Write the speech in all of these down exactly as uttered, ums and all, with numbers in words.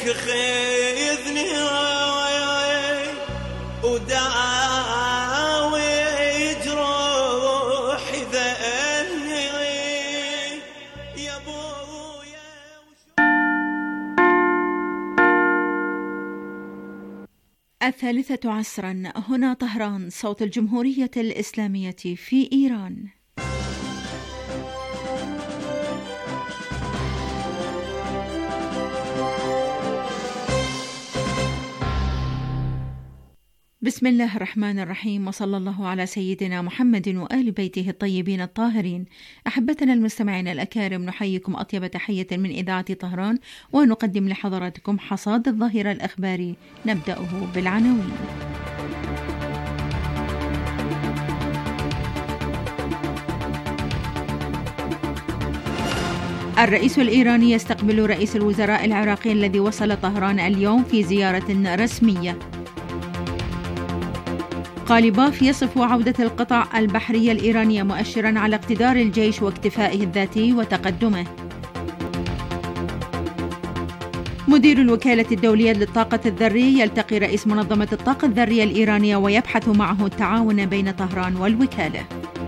خذني وداوي جروحي ذني يا ابويا. الثالثة عصرا، هنا طهران، صوت الجمهورية الإسلامية في إيران. بسم الله الرحمن الرحيم، وصلى الله على سيدنا محمد وآل بيته الطيبين الطاهرين. أحبتنا المستمعين الأكارم، نحييكم أطيب تحية من إذاعة طهران، ونقدم لحضراتكم حصاد الظهيرة الأخباري، نبدأه بالعناوين. الرئيس الإيراني يستقبل رئيس الوزراء العراقي الذي وصل طهران اليوم في زيارة رسمية. قاليباف يصف عودة القطع البحرية الإيرانية مؤشراً على اقتدار الجيش واكتفائه الذاتي وتقدمه. مدير الوكالة الدولية للطاقة الذرية يلتقي رئيس منظمة الطاقة الذرية الإيرانية ويبحث معه التعاون بين طهران والوكالة.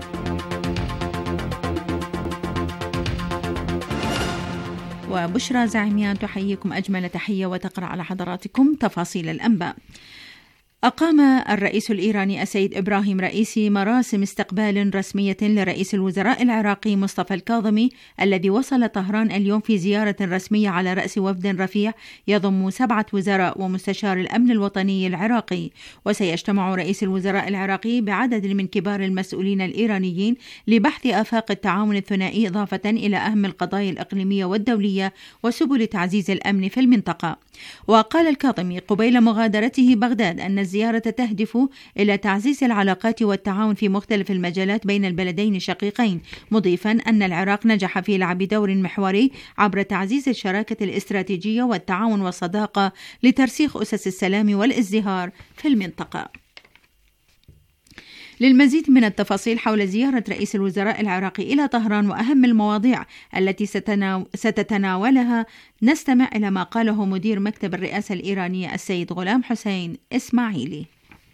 وبشرى زعيميان تحييكم أجمل تحية وتقرأ على حضراتكم تفاصيل الأنباء. أقام الرئيس الإيراني السيد إبراهيم رئيسي مراسم استقبال رسمية لرئيس الوزراء العراقي مصطفى الكاظمي الذي وصل طهران اليوم في زيارة رسمية على رأس وفد رفيع يضم سبعة وزراء ومستشار الأمن الوطني العراقي. وسيجتمع رئيس الوزراء العراقي بعدد من كبار المسؤولين الإيرانيين لبحث آفاق التعاون الثنائي، إضافة إلى أهم القضايا الإقليمية والدولية وسبل تعزيز الأمن في المنطقة. وقال الكاظمي قبيل مغادرته بغداد أن الزيارة تهدف إلى تعزيز العلاقات والتعاون في مختلف المجالات بين البلدين الشقيقين، مضيفا أن العراق نجح في لعب دور محوري عبر تعزيز الشراكة الاستراتيجية والتعاون والصداقة لترسيخ أسس السلام والازدهار في المنطقة. للمزيد من التفاصيل حول زيارة رئيس الوزراء العراقي إلى طهران وأهم المواضيع التي ستتناولها، نستمع إلى ما قاله مدير مكتب الرئاسة الإيرانية السيد غلام حسين إسماعيلي.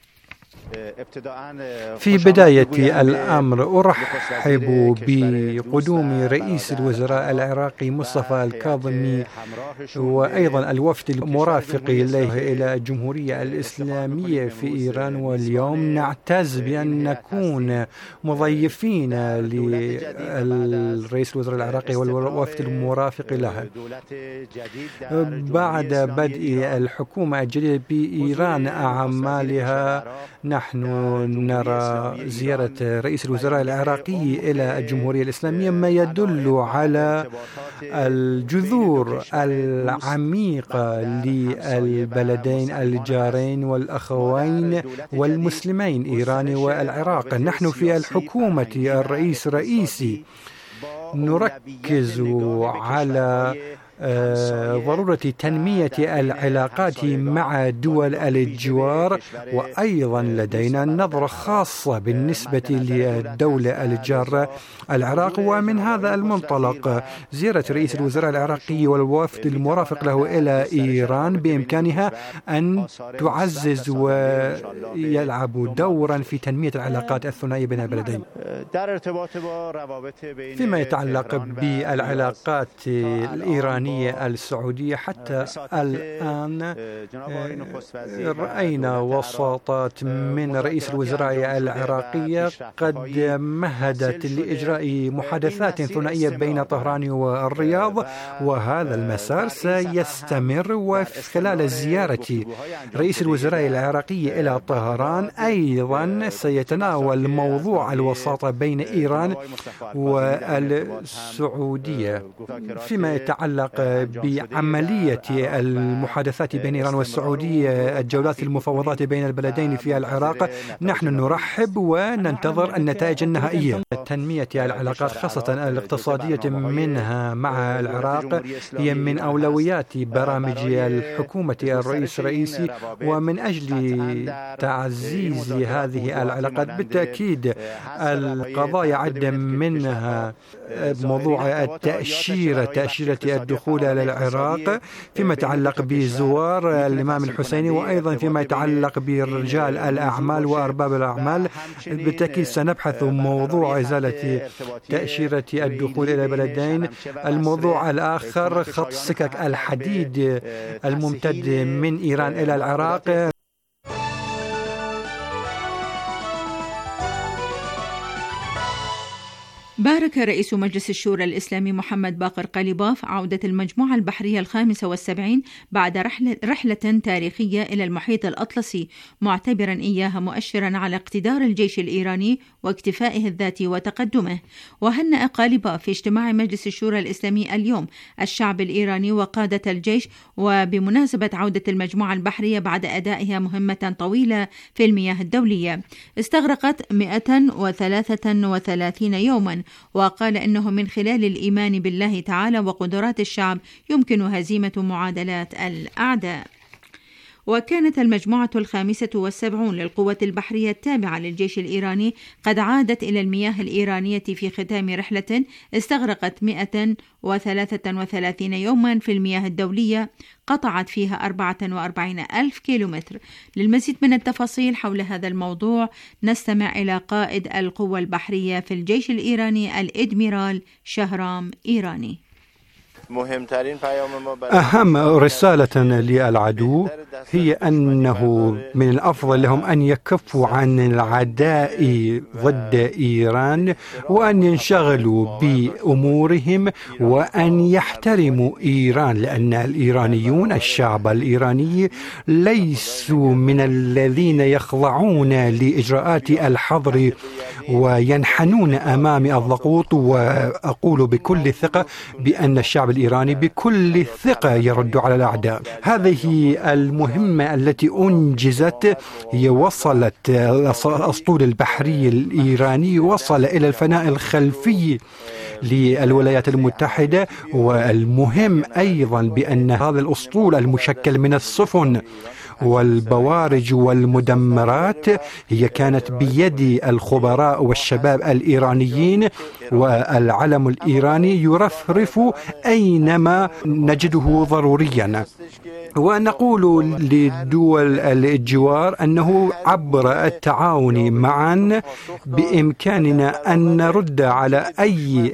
في بداية الأمر أرحب بقدوم رئيس الوزراء العراقي مصطفى الكاظمي وأيضا الوفد المرافق له إلى الجمهورية الإسلامية في إيران. واليوم نعتز بأن نكون مضيفين للرئيس الوزراء العراقي والوفد المرافق له بعد بدء الحكومة الجديدة بإيران أعمالها. نحن نرى زيارة رئيس الوزراء العراقي إلى الجمهورية الإسلامية ما يدل على الجذور العميقة للبلدين الجارين والأخوين والمسلمين إيران والعراق. نحن في الحكومة الرئيس رئيسي نركز على ضرورة تنمية العلاقات مع دول الجوار، وأيضا لدينا نظرة خاصة بالنسبة للدولة الجارة العراق. ومن هذا المنطلق زيارة رئيس الوزراء العراقي والوفد المرافق له إلى إيران بإمكانها أن تعزز ويلعب دورا في تنمية العلاقات الثنائية بين البلدين. فيما يتعلق بالعلاقات الإيرانية السعودية، حتى الآن رأينا وساطات من رئيس الوزراء العراقية قد مهدت لإجراء محادثات ثنائية بين طهران والرياض، وهذا المسار سيستمر. وخلال زيارة رئيس الوزراء العراقي إلى طهران أيضا سيتناول موضوع الوساطة بين إيران والسعودية. فيما يتعلق بعملية المحادثات بين إيران والسعودية، الجولات المفاوضات بين البلدين في العراق، نحن نرحب وننتظر النتائج النهائية. تنمية العلاقات خاصة الاقتصادية منها مع العراق هي من أولويات برامج الحكومة الرئيس الرئيسي، ومن أجل تعزيز هذه العلاقات بالتأكيد القضايا عدة منها موضوع التأشيرة تأشيرة الدخول الدخول إلى العراق، فيما يتعلق بزوار الإمام الحسيني، وأيضا فيما يتعلق برجال الأعمال وأرباب الأعمال. بالتأكيد سنبحث موضوع إزالة تأشيرة الدخول إلى البلدين. الموضوع الآخر خط سكك الحديد الممتد من إيران إلى العراق. بارك رئيس مجلس الشورى الإسلامي محمد باقر قليباف عودة المجموعة البحرية الخامسة والسبعين بعد رحلة, رحلة تاريخية إلى المحيط الأطلسي، معتبرا إياها مؤشرا على اقتدار الجيش الإيراني واكتفائه الذاتي وتقدمه. وهنأ قليباف في اجتماع مجلس الشورى الإسلامي اليوم الشعب الإيراني وقادة الجيش، وبمناسبة عودة المجموعة البحرية بعد أدائها مهمة طويلة في المياه الدولية استغرقت مئة وثلاثة وثلاثين يوما، وقال إنه من خلال الإيمان بالله تعالى وقدرات الشعب يمكن هزيمة معادلات الأعداء. وكانت المجموعة الخامسة والسبعون للقوة البحرية التابعة للجيش الإيراني قد عادت إلى المياه الإيرانية في ختام رحلة استغرقت مئة وثلاثة وثلاثين يوما في المياه الدولية قطعت فيها أربعة وأربعين ألف كيلومتر. للمزيد من التفاصيل حول هذا الموضوع نستمع إلى قائد القوة البحرية في الجيش الإيراني الإدميرال شهرام إيراني. أهم رسالة للعدو هي أنه من الأفضل لهم أن يكفوا عن العداء ضد إيران، وأن ينشغلوا بأمورهم، وأن يحترموا إيران، لأن الإيرانيون الشعب الإيراني ليسوا من الذين يخضعون لإجراءات الحظر وينحنون أمام الضغوط. وأقول بكل ثقة بأن الشعب الإيراني بكل ثقة يرد على الأعداء. هذه المهمة التي أنجزت هي وصلت الأسطول البحري الإيراني وصل إلى الفناء الخلفي للولايات المتحدة. والمهم أيضا بأن هذا الأسطول المشكل من السفن والبوارج والمدمرات هي كانت بيد الخبراء والشباب الإيرانيين، والعلم الإيراني يرفرف أينما نجده ضروريا. ونقول للدول الجوار أنه عبر التعاون معا بإمكاننا أن نرد على أي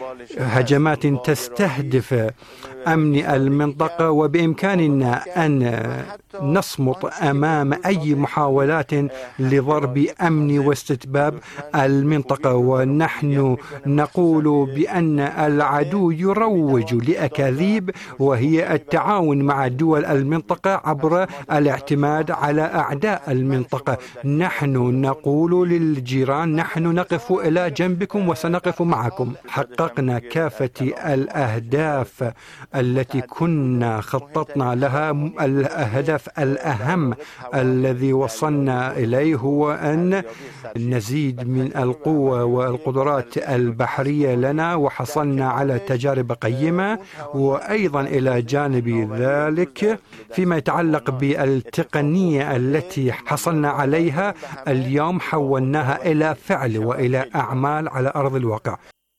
هجمات تستهدف أمن المنطقة، وبإمكاننا أن نصمت أمام أي محاولات لضرب أمن واستتباب المنطقة. ونحن نقول بأن العدو يروج لأكاذيب، وهي التعاون مع دول المنطقة عبر الاعتماد على أعداء المنطقة. نحن نقول للجيران نحن نقف إلى جنبكم وسنقف معكم. حققنا كافة الأهداف التي كنا خططنا لها. الهدف الأهم الذي وصلنا إليه هو أن نزيد من القوة والقدرات البحرية لنا، وحصلنا على تجارب قيمة. وأيضا إلى جانب ذلك فيما يتعلق بالتقنية التي حصلنا عليها اليوم حولناها إلى فعل وإلى أعمال على أرض الواقع.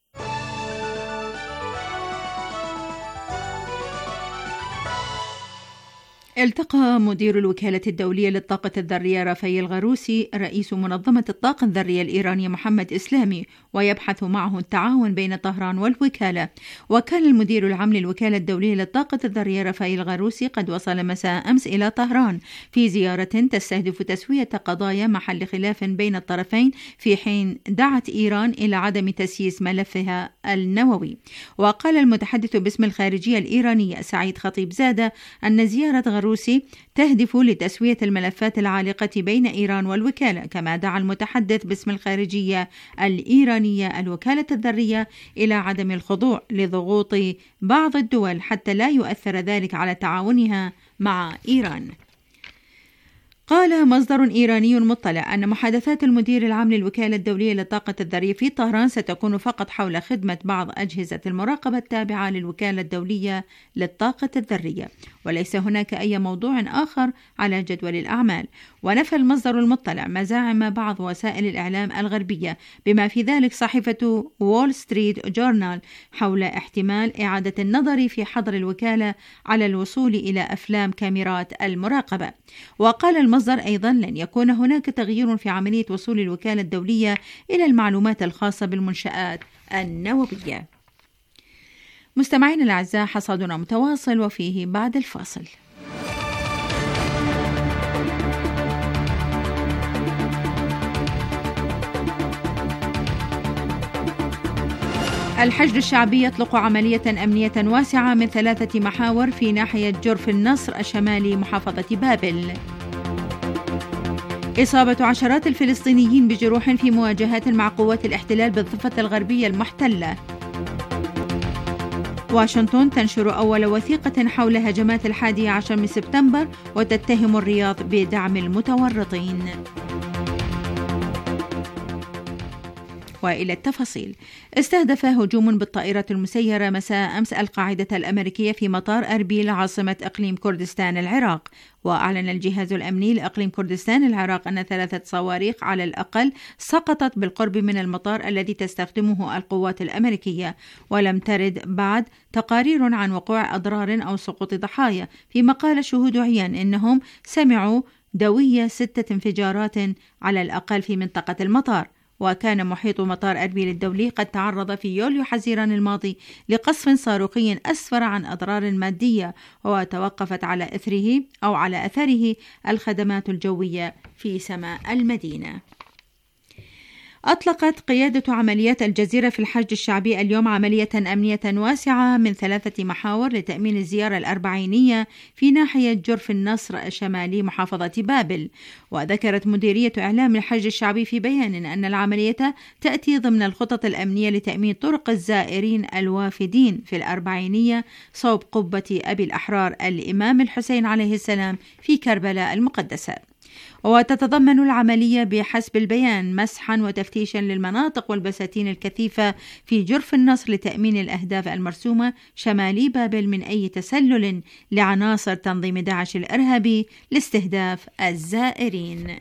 التقى مدير الوكالة الدولية للطاقة الذرية رافائيل غروسي رئيس منظمة الطاقة الذرية الإيرانية محمد إسلامي، ويبحث معه التعاون بين طهران والوكالة. وكان المدير العام للوكالة الدولية للطاقة الذرية رافائيل غروسي قد وصل مساء أمس إلى طهران في زيارة تستهدف تسوية قضايا محل خلاف بين الطرفين، في حين دعت إيران إلى عدم تسييس ملفها النووي. وقال المتحدث باسم الخارجية الإيرانية سعيد خطيب زادة أن زيارة غروسي تهدف لتسوية الملفات العالقة بين إيران والوكالة. كما دعا المتحدث باسم الخارجية الإيرانية الوكالة الذرية إلى عدم الخضوع لضغوط بعض الدول حتى لا يؤثر ذلك على تعاونها مع إيران. قال مصدر إيراني مطلع أن محادثات المدير العام للوكالة الدولية للطاقة الذرية في طهران ستكون فقط حول خدمة بعض أجهزة المراقبة التابعة للوكالة الدولية للطاقة الذرية. وليس هناك أي موضوع آخر على جدول الأعمال. ونفى المصدر المطلع مزاعم بعض وسائل الإعلام الغربية بما في ذلك صحيفة وول ستريت جورنال حول احتمال إعادة النظر في حظر الوكالة على الوصول إلى أفلام كاميرات المراقبة. وقال المصدر أيضا لن يكون هناك تغيير في عملية وصول الوكالة الدولية إلى المعلومات الخاصة بالمنشآت النووية. مستمعينا الأعزاء، حصادنا متواصل وفيه بعد الفاصل. الحشد الشعبي يطلق عملية أمنية واسعة من ثلاثة محاور في ناحية جرف النصر الشمالي محافظة بابل. إصابة عشرات الفلسطينيين بجروح في مواجهات مع قوات الاحتلال بالضفة الغربية المحتلة. واشنطن تنشر أول وثيقة حول هجمات الحادي عشر من سبتمبر وتتهم الرياض بدعم المتورطين. وإلى التفاصيل. استهدف هجوم بالطائرة المسيرة مساء أمس القاعدة الأمريكية في مطار أربيل عاصمة إقليم كردستان العراق. وأعلن الجهاز الأمني لإقليم كردستان العراق أن ثلاثة صواريخ على الأقل سقطت بالقرب من المطار الذي تستخدمه القوات الأمريكية، ولم ترد بعد تقارير عن وقوع أضرار أو سقوط ضحايا، فيما قال شهود عيان إنهم سمعوا دوية ستة انفجارات على الأقل في منطقة المطار. وكان محيط مطار أربيل الدولي قد تعرض في يوليو حزيران الماضي لقصف صاروخي أسفر عن أضرار مادية، وتوقفت على إثره أو على أثره الخدمات الجوية في سماء المدينة. أطلقت قيادة عمليات الجزيرة في الحشد الشعبي اليوم عملية أمنية واسعة من ثلاثة محاور لتأمين الزيارة الأربعينية في ناحية جرف النصر الشمالي محافظة بابل. وذكرت مديرية إعلام الحشد الشعبي في بيان أن العملية تأتي ضمن الخطط الأمنية لتأمين طرق الزائرين الوافدين في الأربعينية صوب قبة أبي الأحرار الإمام الحسين عليه السلام في كربلاء المقدسة. وتتضمن العملية بحسب البيان مسحا وتفتيشا للمناطق والبساتين الكثيفة في جرف النصر لتأمين الأهداف المرسومة شمالي بابل من أي تسلل لعناصر تنظيم داعش الإرهابي لاستهداف الزائرين.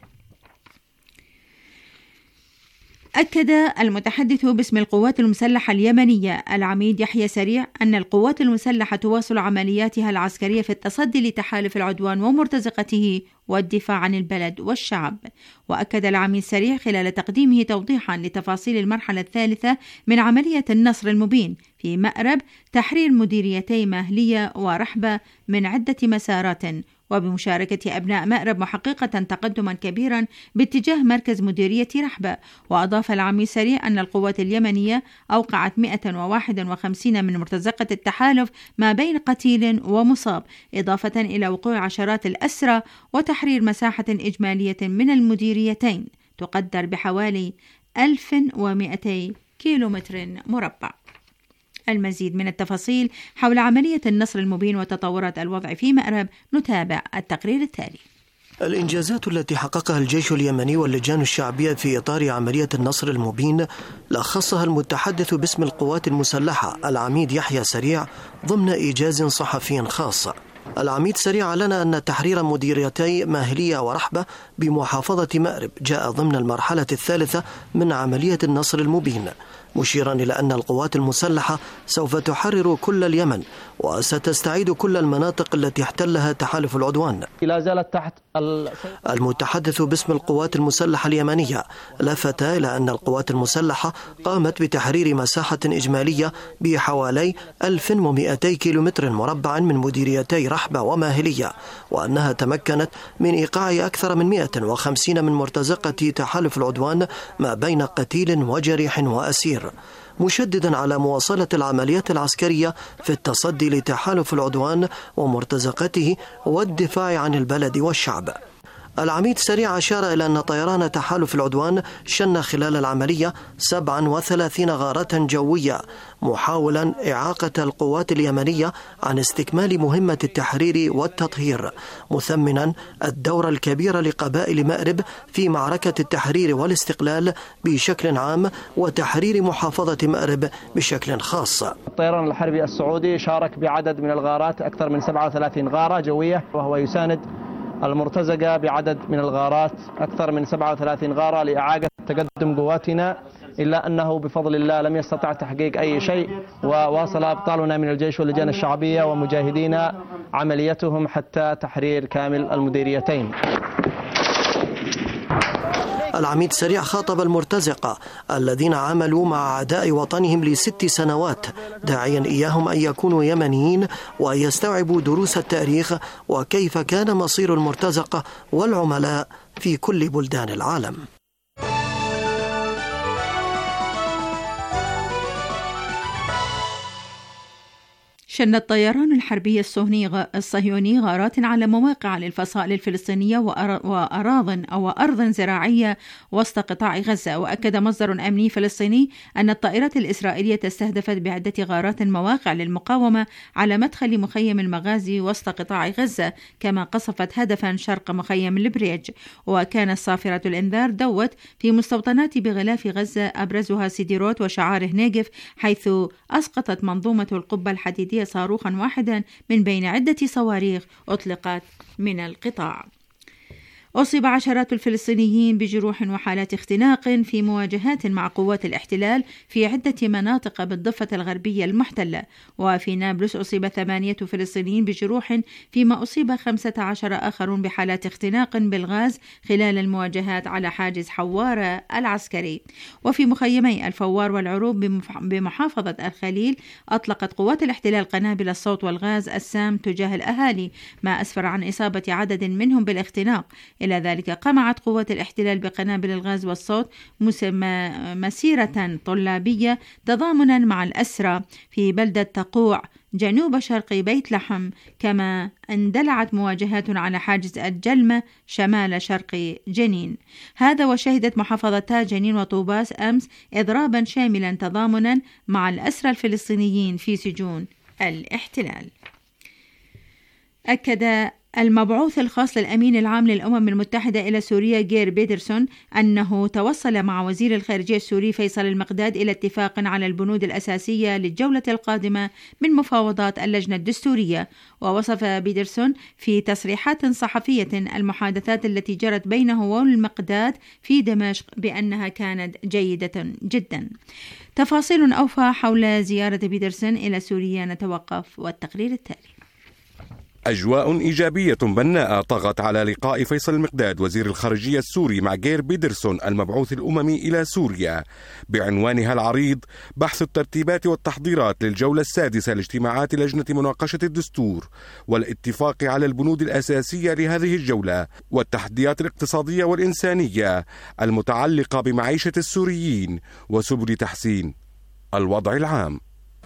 أكد المتحدث باسم القوات المسلحة اليمنية العميد يحيى سريع أن القوات المسلحة تواصل عملياتها العسكرية في التصدي لتحالف العدوان ومرتزقته والدفاع عن البلد والشعب. وأكد العميد سريع خلال تقديمه توضيحا لتفاصيل المرحلة الثالثة من عملية النصر المبين في مأرب تحرير مديريتي ماهلية ورحبة من عدة مسارات، وبمشاركة أبناء مأرب محققة تقدما كبيرا باتجاه مركز مديرية رحبة. وأضاف العميد سريع أن القوات اليمنية أوقعت مئة وواحد وخمسين من مرتزقة التحالف ما بين قتيل ومصاب، إضافة إلى وقوع عشرات الأسرى وتحرير مساحة إجمالية من المديريتين تقدر بحوالي ألف ومئتي كيلومتر مربع. المزيد من التفاصيل حول عملية النصر المبين وتطورات الوضع في مأرب نتابع التقرير التالي. الإنجازات التي حققها الجيش اليمني واللجان الشعبية في إطار عملية النصر المبين لخصها المتحدث باسم القوات المسلحة العميد يحيى سريع ضمن إيجاز صحفي خاص. العميد سريع أعلن أن تحرير مديريتي ماهلية ورحبة بمحافظة مأرب جاء ضمن المرحلة الثالثة من عملية النصر المبين، مشيرا إلى أن القوات المسلحة سوف تحرر كل اليمن وستستعيد كل المناطق التي احتلها تحالف العدوان. لا زالت تحت المتحدث باسم القوات المسلحة اليمنية لفت إلى أن القوات المسلحة قامت بتحرير مساحة إجمالية بحوالي ألف ومئتي كيلومتر مربع من مديريتي رحبة وماهلية، وأنها تمكنت من إيقاع أكثر من مئة وخمسين من مرتزقة تحالف العدوان ما بين قتيل وجريح وأسير، مشددا على مواصلة العمليات العسكرية في التصدي لتحالف العدوان ومرتزقته والدفاع عن البلد والشعب. العميد سريع أشار إلى أن طيران تحالف العدوان شن خلال العملية سبعة وثلاثين غارة جوية، محاولا إعاقة القوات اليمنية عن استكمال مهمة التحرير والتطهير، مثمنا الدور الكبير لقبائل مأرب في معركة التحرير والاستقلال بشكل عام وتحرير محافظة مأرب بشكل خاص. الطيران الحربي السعودي شارك بعدد من الغارات أكثر من سبعة وثلاثين غارة جوية، وهو يساند المرتزقة بعدد من الغارات أكثر من سبعة وثلاثين غارة لإعادة تقدم قواتنا، إلا أنه بفضل الله لم يستطع تحقيق أي شيء، وواصل أبطالنا من الجيش واللجان الشعبية ومجاهدينا عمليتهم حتى تحرير كامل المديريتين. العميد سريع خاطب المرتزقة الذين عملوا مع أعداء وطنهم لست سنوات، داعيا إياهم أن يكونوا يمنيين وأن يستوعبوا دروس التاريخ وكيف كان مصير المرتزقة والعملاء في كل بلدان العالم. شن الطيران الحربي الصهيوني غارات على مواقع للفصائل الفلسطينية وأراض أو أرض زراعية وسط قطاع غزة. وأكد مصدر أمني فلسطيني أن الطائرات الإسرائيلية استهدفت بعدة غارات مواقع للمقاومة على مدخل مخيم المغازي وسط قطاع غزة، كما قصفت هدفا شرق مخيم البريج. وكانت صافرة الإنذار دوت في مستوطنات بغلاف غزة أبرزها سيديروت وشعاره نيجف، حيث أسقطت منظومة القبة الحديدية صاروخا واحدا من بين عدة صواريخ أطلقت من القطاع. أصيب عشرات الفلسطينيين بجروح وحالات اختناق في مواجهات مع قوات الاحتلال في عدة مناطق بالضفة الغربية المحتلة. وفي نابلس أصيب ثمانية فلسطينيين بجروح، فيما أصيب خمسة عشر آخرون بحالات اختناق بالغاز خلال المواجهات على حاجز حوارة العسكري. وفي مخيمي الفوار والعروب بمحافظة الخليل أطلقت قوات الاحتلال قنابل الصوت والغاز السام تجاه الأهالي، ما أسفر عن إصابة عدد منهم بالاختناق. إلى ذلك قمعت قوات الاحتلال بقنابل الغاز والصوت مسيرة طلابية تضامنا مع الأسرى في بلدة تقوع جنوب شرق بيت لحم، كما اندلعت مواجهات على حاجز الجلمة شمال شرق جنين. هذا وشهدت محافظتا جنين وطوباس أمس إضرابا شاملا تضامنا مع الأسرى الفلسطينيين في سجون الاحتلال. أكد المبعوث الخاص للأمين العام للأمم المتحدة إلى سوريا جير بيدرسون أنه توصل مع وزير الخارجية السوري فيصل المقداد إلى اتفاق على البنود الأساسية للجولة القادمة من مفاوضات اللجنة الدستورية. ووصف بيدرسون في تصريحات صحفية المحادثات التي جرت بينه والمقداد في دمشق بأنها كانت جيدة جدا. تفاصيل أوفى حول زيارة بيدرسون إلى سوريا نتوقف والتقرير التالي. أجواء إيجابية بناءة طغت على لقاء فيصل المقداد وزير الخارجية السوري مع جير بيدرسون المبعوث الأممي إلى سوريا، بعنوانها العريض بحث الترتيبات والتحضيرات للجولة السادسة لاجتماعات لجنة مناقشة الدستور، والاتفاق على البنود الأساسية لهذه الجولة والتحديات الاقتصادية والإنسانية المتعلقة بمعيشة السوريين وسبل تحسين الوضع العام.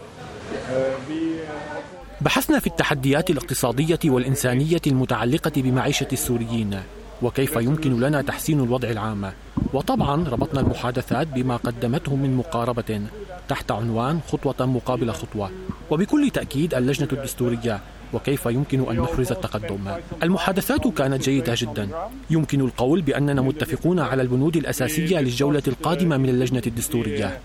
بحثنا في التحديات الاقتصادية والإنسانية المتعلقة بمعيشة السوريين وكيف يمكن لنا تحسين الوضع العام، وطبعا ربطنا المحادثات بما قدمته من مقاربة تحت عنوان خطوة مقابل خطوة، وبكل تأكيد اللجنة الدستورية وكيف يمكن أن نحرز التقدم. المحادثات كانت جيدة جدا، يمكن القول بأننا متفقون على البنود الأساسية للجولة القادمة من اللجنة الدستورية.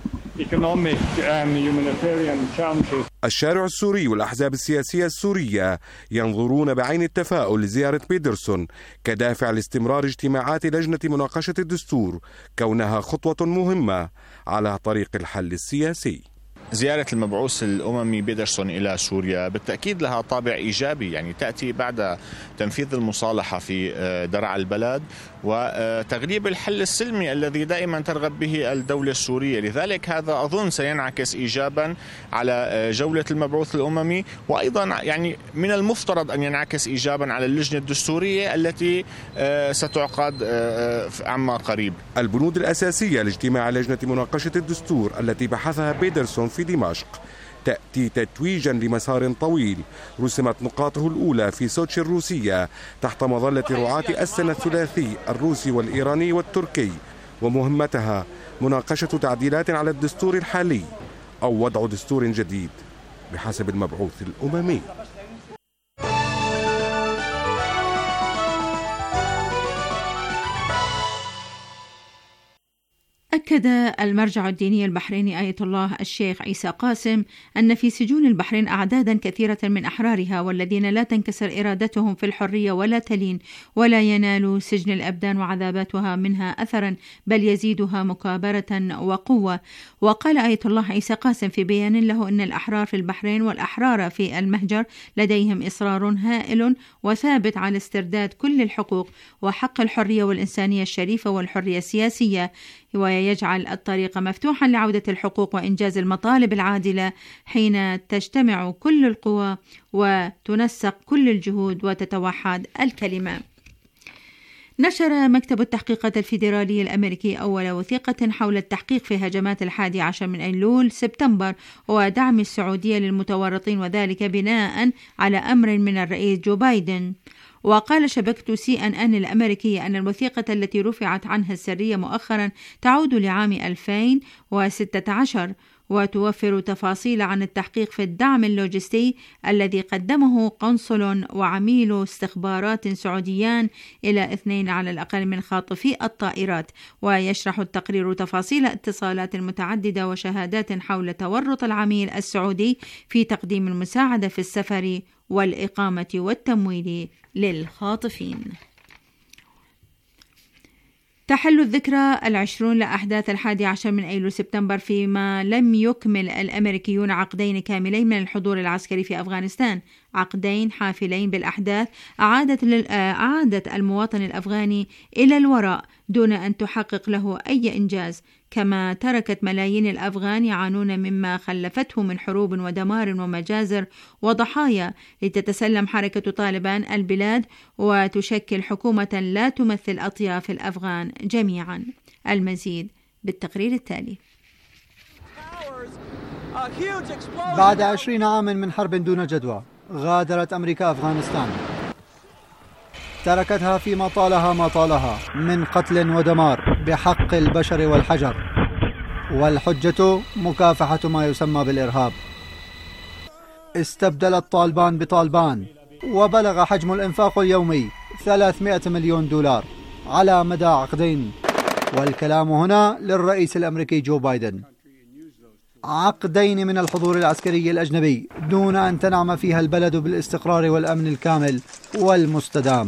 الشارع السوري والأحزاب السياسية السورية ينظرون بعين التفاؤل لزيارة بيدرسون كدافع لاستمرار اجتماعات لجنة مناقشة الدستور، كونها خطوة مهمة على طريق الحل السياسي. زيارة المبعوث الأممي بيدرسون إلى سوريا بالتأكيد لها طابع إيجابي، يعني تأتي بعد تنفيذ المصالحة في درع البلد وتغليب الحل السلمي الذي دائما ترغب به الدولة السورية. لذلك هذا أظن سينعكس إيجابا على جولة المبعوث الأممي، وأيضا يعني من المفترض أن ينعكس إيجابا على اللجنة الدستورية التي ستعقد عما قريب. البنود الأساسية لاجتماع لجنة مناقشة الدستور التي بحثها بيدرسون في دمشق تأتي تتويجا لمسار طويل رسمت نقاطه الأولى في سوتشي الروسية تحت مظلة رعاة السن الثلاثي الروسي والإيراني والتركي، ومهمتها مناقشة تعديلات على الدستور الحالي أو وضع دستور جديد بحسب المبعوث الأممي. أكد المرجع الديني البحريني آية الله الشيخ عيسى قاسم أن في سجون البحرين أعدادا كثيرة من أحرارها والذين لا تنكسر إرادتهم في الحرية ولا تلين ولا ينال سجن الأبدان وعذاباتها منها أثرا بل يزيدها مكابرة وقوة. وقال آية الله عيسى قاسم في بيان له أن الأحرار في البحرين والأحرار في المهجر لديهم إصرار هائل وثابت على استرداد كل الحقوق وحق الحرية والإنسانية الشريفة والحرية السياسية، ويجعل الطريق مفتوحا لعودة الحقوق وإنجاز المطالب العادلة حين تجتمع كل القوى وتنسق كل الجهود وتتوحد الكلمة. نشر مكتب التحقيقات الفيدرالي الأمريكي أول وثيقة حول التحقيق في هجمات الحادي عشر من أيلول سبتمبر ودعم السعودية للمتورطين، وذلك بناء على أمر من الرئيس جو بايدن. وقال شبكة سي أن أن الأمريكية أن الوثيقة التي رفعت عنها السرية مؤخرا تعود لعام ألفين وستة عشر وتوفر تفاصيل عن التحقيق في الدعم اللوجستي الذي قدمه قنصل وعميل استخبارات سعوديان إلى اثنين على الأقل من خاطفي الطائرات. ويشرح التقرير تفاصيل اتصالات متعددة وشهادات حول تورط العميل السعودي في تقديم المساعدة في السفر والإقامة والتمويل للخاطفين. تحل الذكرى العشرون لأحداث الحادي عشر من أيلول سبتمبر فيما لم يكمل الأمريكيون عقدين كاملين من الحضور العسكري في أفغانستان، عقدين حافلين بالأحداث أعادت, أعادت المواطن الأفغاني إلى الوراء دون أن تحقق له أي إنجاز، كما تركت ملايين الأفغان يعانون مما خلفته من حروب ودمار ومجازر وضحايا لتتسلم حركة طالبان البلاد وتشكل حكومة لا تمثل أطياف الأفغان جميعا. المزيد بالتقرير التالي. بعد عشرين عاما من حرب دون جدوى غادرت أمريكا أفغانستان، تركتها فيما طالها ما طالها من قتل ودمار بحق البشر والحجر، والحجة مكافحة ما يسمى بالإرهاب. استبدلت طالبان بطالبان وبلغ حجم الإنفاق اليومي ثلاثمائة مليون دولار على مدى عقدين، والكلام هنا للرئيس الأمريكي جو بايدن. عقدين من الحضور العسكري الأجنبي دون أن تنعم فيها البلد بالاستقرار والأمن الكامل والمستدام.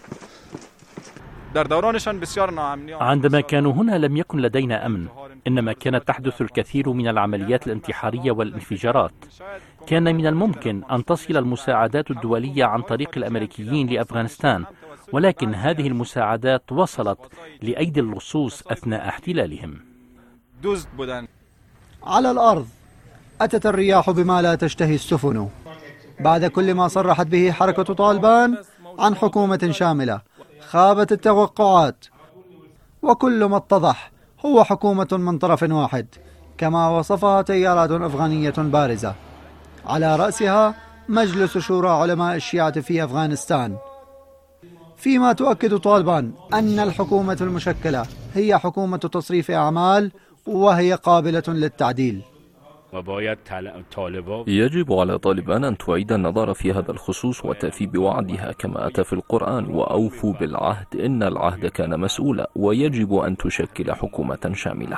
عندما كانوا هنا لم يكن لدينا أمن، إنما كانت تحدث الكثير من العمليات الانتحارية والانفجارات. كان من الممكن أن تصل المساعدات الدولية عن طريق الأمريكيين لأفغانستان، ولكن هذه المساعدات وصلت لأيدي اللصوص أثناء احتلالهم. على الأرض أتت الرياح بما لا تشتهي السفن بعد كل ما صرحت به حركة طالبان عن حكومة شاملة. خابت التوقعات وكل ما اتضح هو حكومة من طرف واحد كما وصفها تيارات أفغانية بارزة، على رأسها مجلس شورى علماء الشيعة في أفغانستان، فيما تؤكد طالبان أن الحكومة المشكلة هي حكومة تصريف أعمال وهي قابلة للتعديل. يجب على طالبان أن تعيد النظر في هذا الخصوص وتفي بوعدها كما أتى في القرآن: وأوفوا بالعهد إن العهد كان مسؤولا، ويجب أن تشكل حكومة شاملة.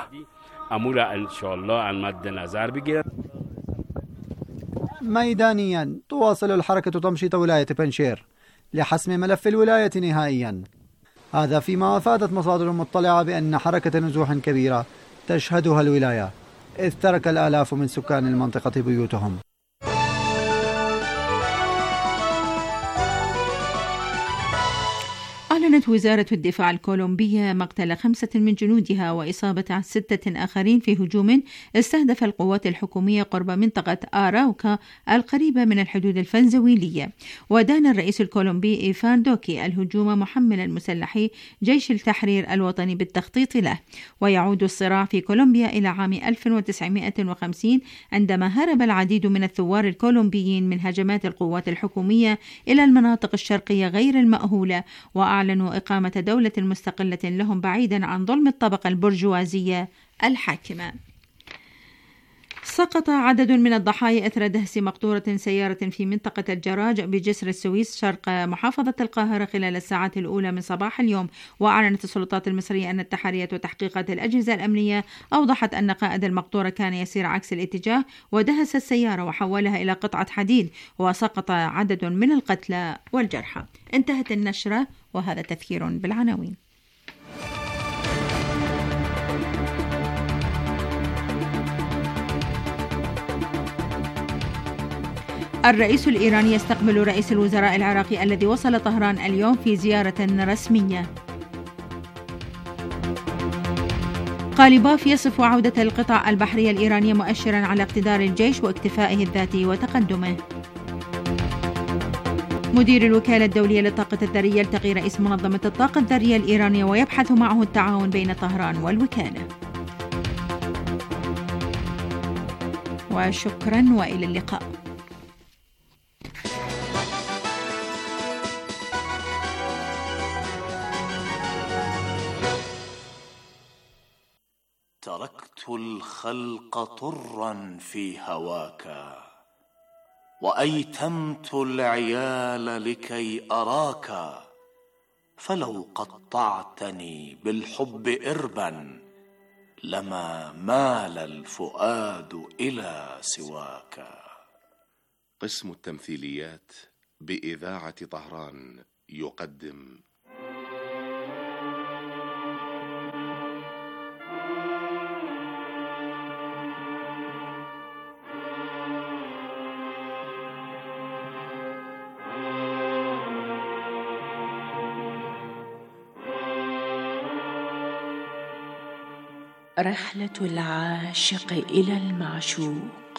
ميدانيا تواصل الحركة تمشيط ولاية بنشير لحسم ملف الولاية نهائيا، هذا فيما أفادت مصادر مطلعة بأن حركة نزوح كبيرة تشهدها الولاية، إذ ترك الآلاف من سكان المنطقة بيوتهم. أعلن أعلنت وزارة الدفاع الكولومبية مقتل خمسة من جنودها وإصابة ستة آخرين في هجوم استهدف القوات الحكومية قرب منطقة آراوكا القريبة من الحدود الفنزويلية. ودان الرئيس الكولومبي إيفان دوكي الهجوم محملا مسلحي جيش التحرير الوطني بالتخطيط له. ويعود الصراع في كولومبيا إلى عام ألف وتسعمائة وخمسين عندما هرب العديد من الثوار الكولومبيين من هجمات القوات الحكومية إلى المناطق الشرقية غير المأهولة، وأعلنوا إقامة دولة مستقلة لهم بعيدا عن ظلم الطبقة البرجوازية الحاكمة. سقط عدد من الضحايا إثر دهس مقطورة سيارة في منطقة الجراج بجسر السويس شرق محافظة القاهرة خلال الساعات الأولى من صباح اليوم. وأعلنت السلطات المصرية أن التحريات وتحقيقات الأجهزة الأمنية أوضحت أن قائد المقطورة كان يسير عكس الاتجاه ودهس السيارة وحولها إلى قطعة حديد، وسقط عدد من القتلى والجرحى. انتهت النشرة وهذا تذكير بالعناوين. الرئيس الإيراني يستقبل رئيس الوزراء العراقي الذي وصل طهران اليوم في زيارة رسمية. قاليباف يصف عودة القطاع البحرية الإيرانية مؤشرا على اقتدار الجيش واكتفائه الذاتي وتقدمه. مدير الوكالة الدولية للطاقة الذرية يلتقي رئيس منظمة الطاقة الذرية الإيرانية ويبحث معه التعاون بين طهران والوكالة. وشكرا وإلى اللقاء. تركت الخلق طرا في هواك، وأيتمت العيال لكي أراك، فلو قطعتني بالحب إربا لما مال الفؤاد إلى سواك. قسم التمثيليات بإذاعة طهران يقدم رحلة العاشق إلى المعشوق.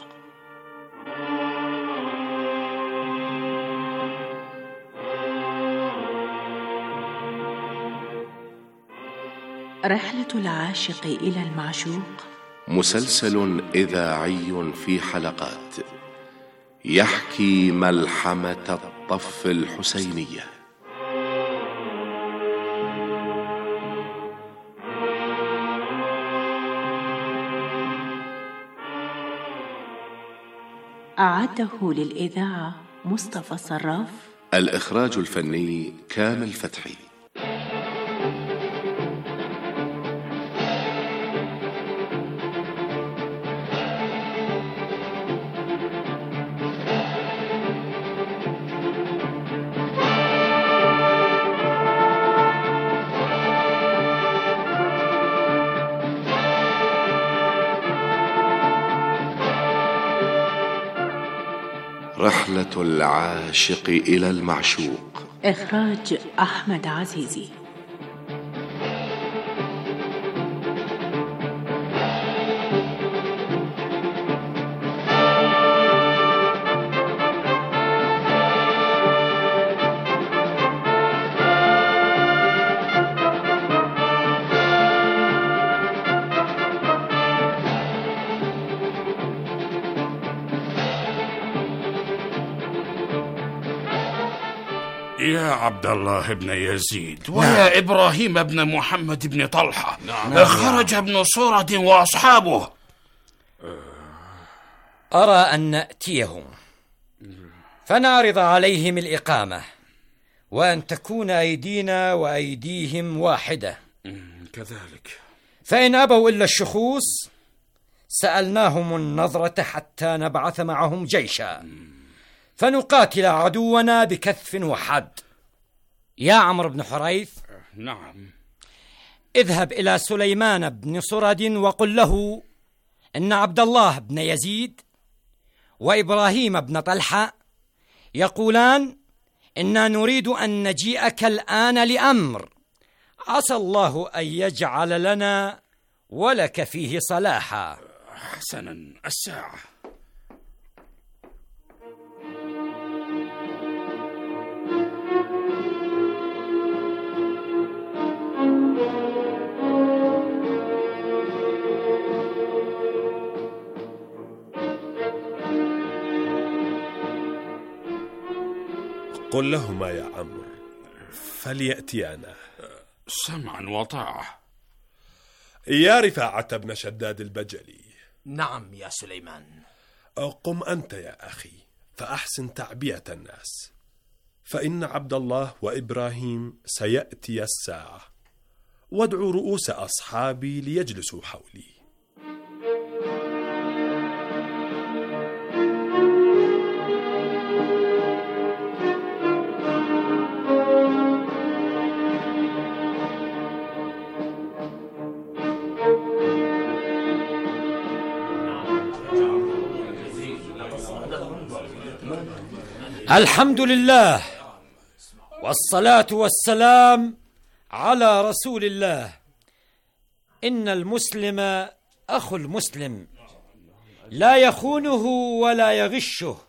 رحلة العاشق إلى المعشوق مسلسل إذاعي في حلقات يحكي ملحمة الطف الحسينية. أعده للإذاعة مصطفى صراف. الإخراج الفني كامل فتحي. رحلة العاشق إلى المعشوق. إخراج أحمد عزيزي. يا عبد الله بن يزيد ويا نعم. إبراهيم بن محمد بن طلحة. نعم. خرج ابن صورة وأصحابه. أرى أن نأتيهم فنعرض عليهم الإقامة، وأن تكون أيدينا وأيديهم واحدة كذلك. فإن أبوا إلا الشخوص سألناهم النظرة حتى نبعث معهم جيشا فنقاتل عدونا بكثف وحد. يا عمرو بن حريث. نعم. اذهب إلى سليمان بن صرد وقل له إن عبد الله بن يزيد وإبراهيم بن طلحة يقولان إنا نريد أن نجيئك الآن لأمر عسى الله أن يجعل لنا ولك فيه صلاحا. حسنا، الساعة. قل لهما يا عمرو فليأتيانا. سمعا وطاعة. يا رفاعة بن شداد البجلي. نعم يا سليمان. قم أنت يا أخي فأحسن تعبئة الناس، فإن عبد الله وإبراهيم سيأتي الساعة، وادعوا رؤوس أصحابي ليجلسوا حولي. الحمد لله والصلاة والسلام على رسول الله. إن المسلم أخو المسلم لا يخونه ولا يغشه،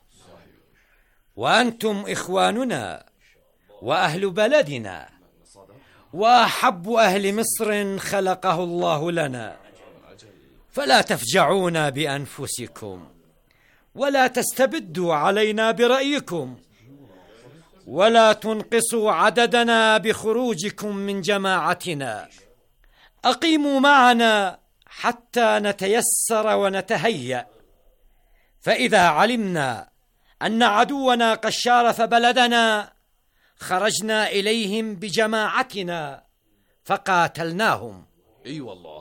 وأنتم إخواننا وأهل بلدنا وأحب أهل مصر خلقه الله لنا، فلا تفجعونا بأنفسكم ولا تستبدوا علينا برأيكم، ولا تنقصوا عددنا بخروجكم من جماعتنا. أقيموا معنا حتى نتيسر ونتهيأ، فإذا علمنا أن عدونا قد شارف بلدنا خرجنا إليهم بجماعتنا فقاتلناهم. أي والله.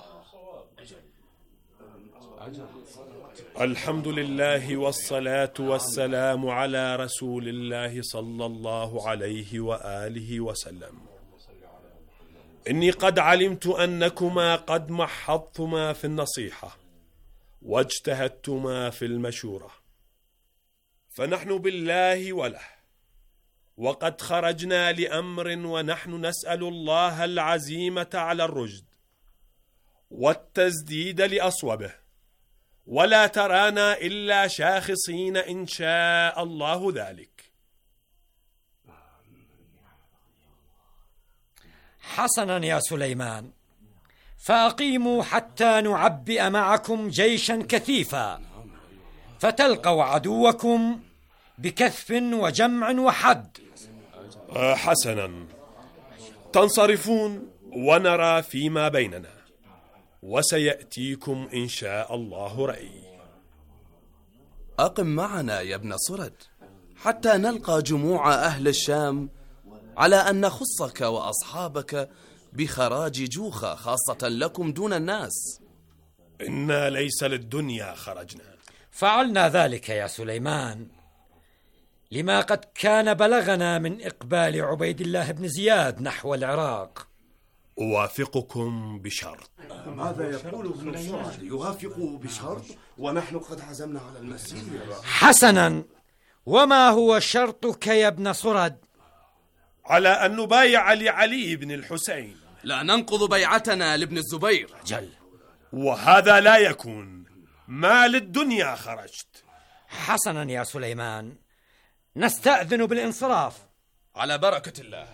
الحمد لله والصلاة والسلام على رسول الله صلى الله عليه وآله وسلم. إني قد علمت أنكما قد محضتما في النصيحة واجتهدتما في المشورة، فنحن بالله وله، وقد خرجنا لأمر ونحن نسأل الله العزيمة على الرشد والتسديد لأصوبه، ولا ترانا إلا شاخصين إن شاء الله ذلك. حسنا يا سليمان، فأقيموا حتى نعبئ معكم جيشا كثيفا، فتلقوا عدوكم بكثف وجمع وحد. حسنا، تنصرفون ونرى فيما بيننا، وسيأتيكم إن شاء الله رأي. أقم معنا يا ابن صرد حتى نلقى جموع أهل الشام على أن نخصك وأصحابك بخراج جوخة خاصة لكم دون الناس. إنا ليس للدنيا خرجنا. فعلنا ذلك يا سليمان لما قد كان بلغنا من إقبال عبيد الله بن زياد نحو العراق. أوافقكم بشرط. ماذا يقول ابن صرد؟ يوافق بشرط ونحن قد عزمنا على المسير. حسنا، وما هو شرطك يا ابن صرد؟ على أن نبايع لعلي بن الحسين. لا ننقض بيعتنا لابن الزبير. جل. وهذا لا يكون، ما للدنيا خرجت. حسنا يا سليمان، نستأذن بالانصراف. على بركة الله.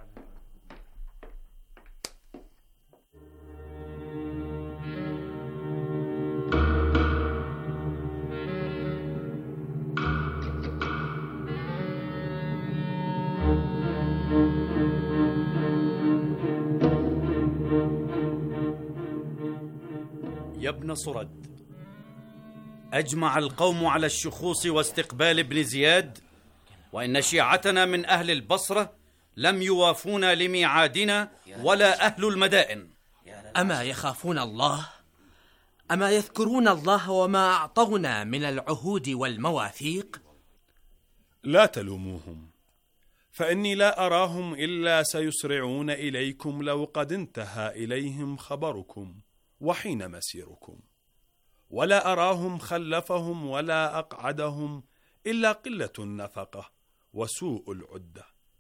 يا ابن صرد، أجمع القوم على الشخوص واستقبال ابن زياد، وإن شيعتنا من أهل البصرة لم يوافونا لميعادنا ولا أهل المدائن. أما يخافون الله؟ أما يذكرون الله وما أعطونا من العهود والمواثيق؟ لا تلوموهم، فإني لا أراهم إلا سيسرعون إليكم لو قد انتهى إليهم خبركم وحين مسيركم، ولا أراهم خلفهم ولا أقعدهم إلا قلة النفقة وسوء العدة.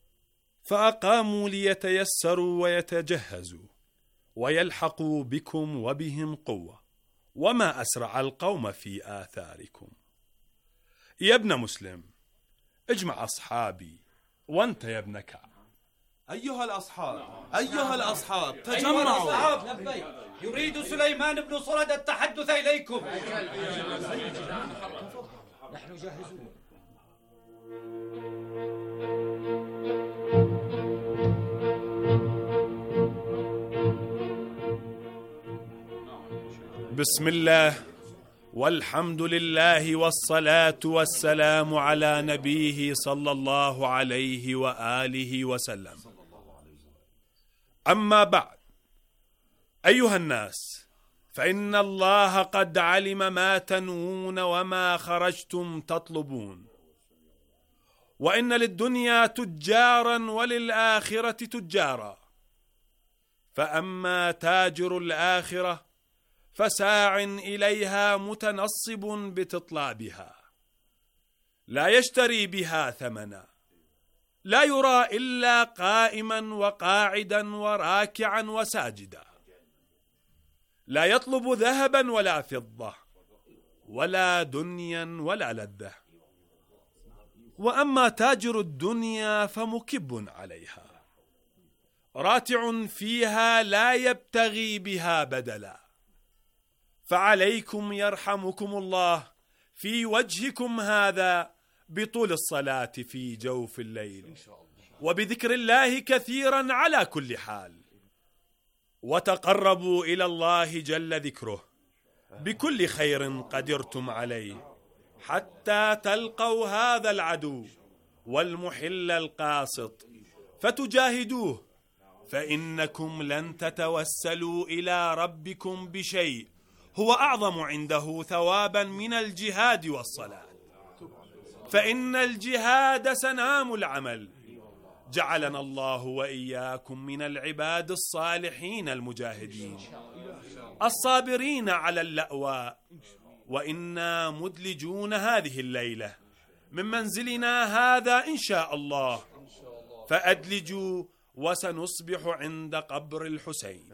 فأقاموا ليتيسروا ويتجهزوا ويلحقوا بكم وبهم قوة، وما أسرع القوم في آثاركم. يا ابن مسلم، اجمع أصحابي، وأنت يا ابن كعب. أيها الأصحاب أيها الأصحاب تجمعوا. تجمعوا. الأصحاب لبيك. يريد سليمان بن صرد التحدث إليكم. نحن جاهزون. بسم الله والحمد لله والصلاة والسلام على نبيه صلى الله عليه وآله وسلم. أما بعد، أيها الناس، فإن الله قد علم ما تنوون وما خرجتم تطلبون، وإن للدنيا تجارا وللآخرة تجارا، فأما تاجر الآخرة فساع إليها متنصب بتطلابها، لا يشتري بها ثمنا، لا يرى إلا قائما وقاعدا وراكعا وساجدا، لا يطلب ذهبا ولا فضة ولا دنيا ولا لذة. وأما تاجر الدنيا فمكب عليها، راتع فيها لا يبتغي بها بدلا. فعليكم يرحمكم الله في وجهكم هذا بطول الصلاة في جوف الليل، وبذكر الله كثيرا على كل حال، وتقربوا إلى الله جل ذكره بكل خير قدرتم عليه، حتى تلقوا هذا العدو والمحل القاسط فتجاهدوه، فإنكم لن تتوسلوا إلى ربكم بشيء هو أعظم عنده ثوابا من الجهاد والصلاة، فإن الجهاد سنام العمل. جعلنا الله وإياكم من العباد الصالحين المجاهدين الصابرين على اللأواء. وإنا مدلجون هذه الليلة من منزلنا هذا إن شاء الله، فأدلجوا وسنصبح عند قبر الحسين.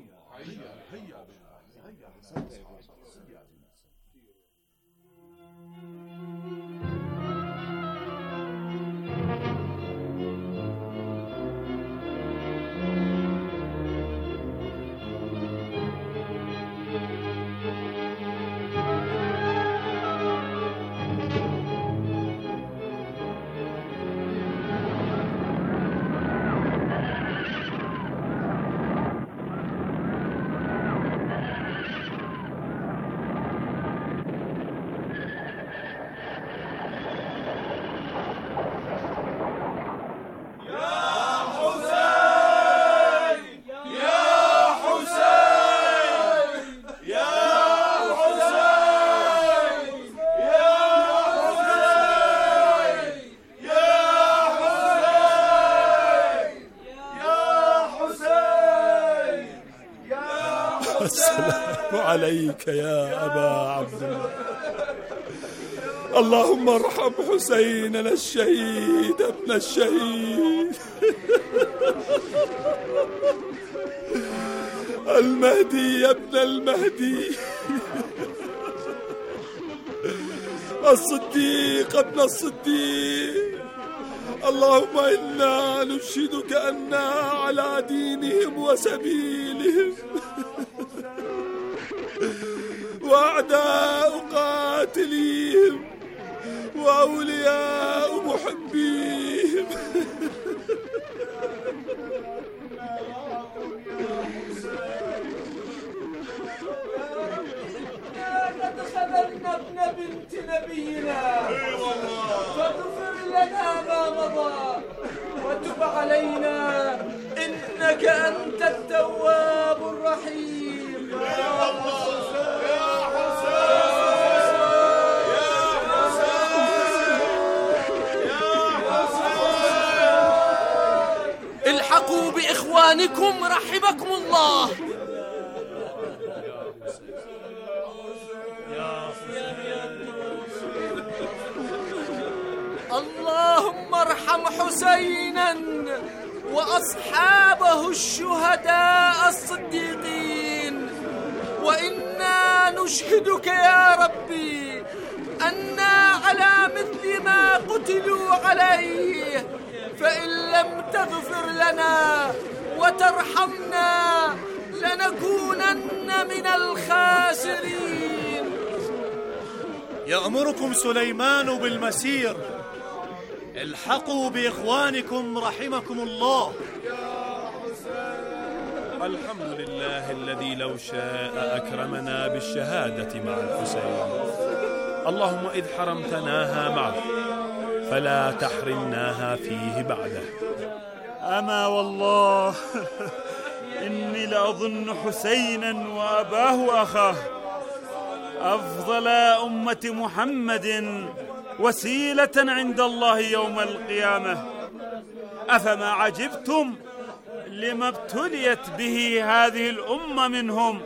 السلام عليك يا أبا عبد الله. اللهم ارحم حسيننا الشهيد ابن الشهيد المهدي يا ابن المهدي، الصديق ابن الصديق. اللهم إنا نشهدك أننا على دينهم وسبيلهم، وأعداء قاتليهم وأولياء محبيهم. قد خذلنا ابن بنت نبينا، فاغفر لنا ما مضى وتب علينا إنك أنت التواب الرحيم. يا الله يا حسين يا حسين يا حسين، الحقوا بإخوانكم رحمكم الله. اللهم ارحم حسينا وأصحابه الشهداء الصديقين. وإنا نشهدك يا ربي أنا على مثل ما قتلوا عليه، فإن لم تغفر لنا وترحمنا لنكونن من الخاسرين. يأمركم سليمان بالمسير، الحقوا بإخوانكم رحمكم الله. الحمد لله الذي لو شاء أكرمنا بالشهادة مع الحسين. اللهم إذ حرمتناها معه فلا تحرمناها فيه بعده. أما والله إني لأظن حسينا وأباه أخاه أفضل أمة محمد وسيلة عند الله يوم القيامة. أفما عجبتم لما ابتليت به هذه الأمة منهم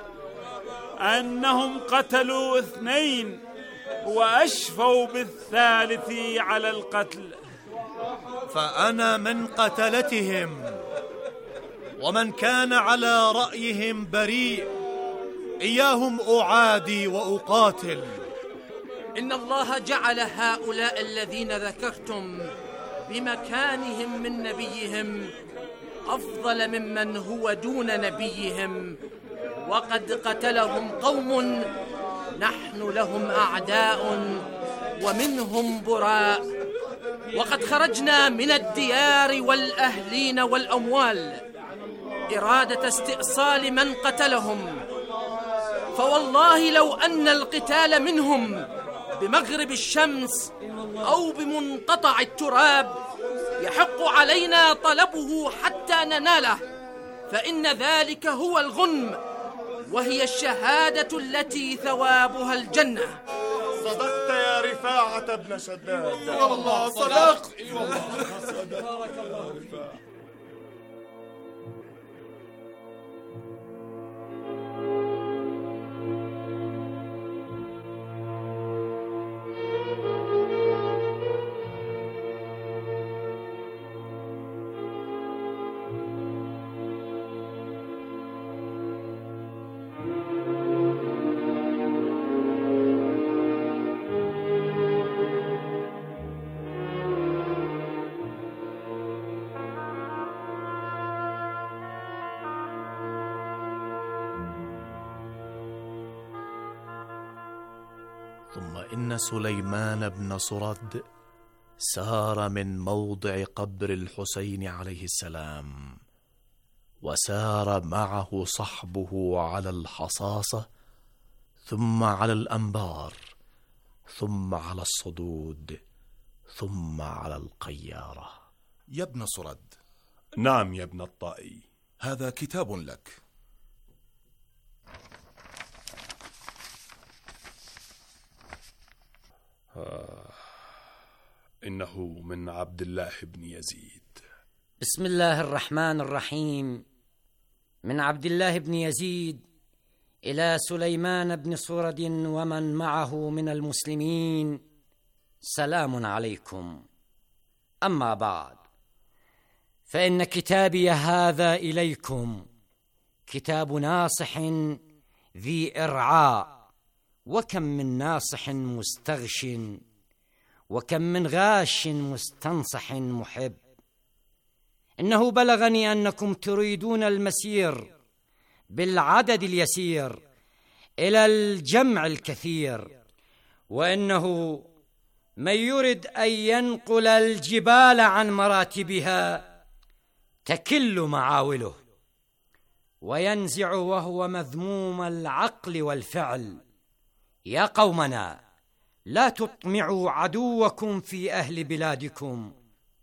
أنهم قتلوا اثنين وأشفوا بالثالث على القتل. فأنا من قتلتهم، ومن كان على رأيهم بريء، إياهم أعادي وأقاتل. إن الله جعل هؤلاء الذين ذكرتم بمكانهم من نبيهم أفضل ممن هو دون نبيهم، وقد قتلهم قوم نحن لهم أعداء ومنهم براء، وقد خرجنا من الديار والأهلين والأموال إرادة استئصال من قتلهم. فوالله لو أن القتال منهم بمغرب الشمس أو بمنقطع التراب يحق علينا طلبه حتى نناله، فإن ذلك هو الغنم، وهي الشهادة التي ثوابها الجنة. صدقت يا رفاعة بن شداد. والله صدقت. بارك الله فيك. ثم إن سليمان بن سرد سار من موضع قبر الحسين عليه السلام، وسار معه صحبه على الحصاصة، ثم على الأنبار، ثم على الصدود، ثم على القيارة. يا ابن سرد. نعم يا ابن الطائي. هذا كتاب لك. آه. إنه من عبد الله بن يزيد. بسم الله الرحمن الرحيم. من عبد الله بن يزيد إلى سليمان بن سرد ومن معه من المسلمين، سلام عليكم. أما بعد، فإن كتابي هذا إليكم كتاب ناصح ذي إرعاء، وكم من ناصح مستغش، وكم من غاش مستنصح محب. إنه بلغني أنكم تريدون المسير بالعدد اليسير إلى الجمع الكثير، وإنه من يرد أن ينقل الجبال عن مراتبها تكل معاوله، وينزع وهو مذموم العقل والفعل. يا قومنا، لا تطمعوا عدوكم في أهل بلادكم،